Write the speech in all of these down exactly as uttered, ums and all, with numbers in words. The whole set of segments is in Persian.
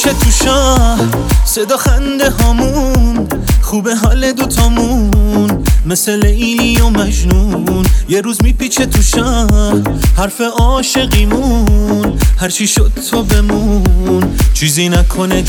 میپیچه تو شهر، صدا خنده هامون خوبه حال دوتامون، مثل لیلی و مجنون. یه روز میپیچه تو شهر حرف عاشقیمون، هرچی شد تو بمون، چیزی نکنه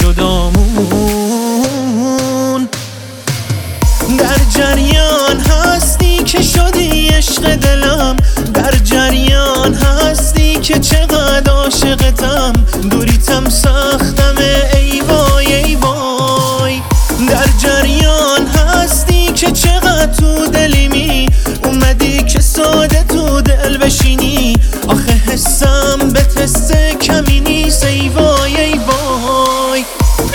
جدامون. در جریان هستی که شدی عشق دلم، در جریان هستی که چقدر عاشقتم، دوریتم سختم ای وای ای وای. در جریان هستی که چقدر تو دلیمی، اومدی که ساده تو دل بشینی، آخه حسم به تست کمی نیست ای وای ای وای.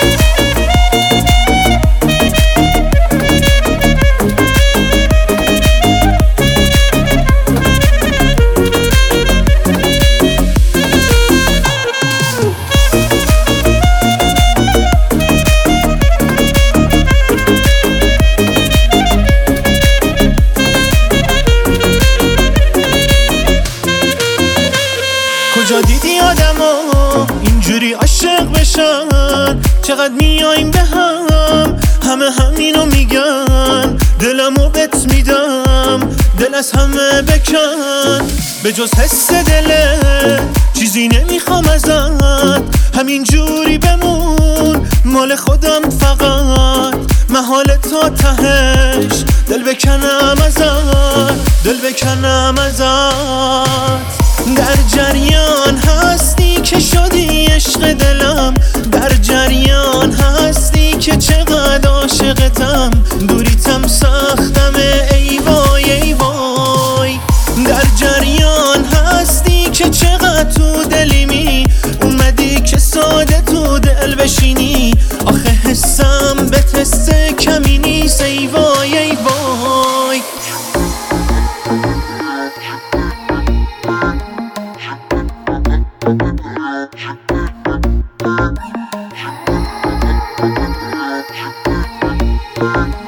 کجا دیدی آدما اینجوری عاشق بشن؟ چقدر میایم به هم، همه همینو میگن، دلمو بت میدم، دل از همه بکن. به جز حس دله چیزی نمیخوام ازت، همینجوری بمون مال خودم فقط، محال تا تهش دل بکنم ازت، دل بکنم ازت. در جریان هستی که شدی عشق دلم، در جریان هستی که چقدر عاشقتم، دوریتم سختم ای وای ای وای. در جریان هستی که چقدر تو دلیمی، اومدی که ساده تو دل بشینی، آخه حسم به تست کمی نیست ای وای ای وای. Thank you.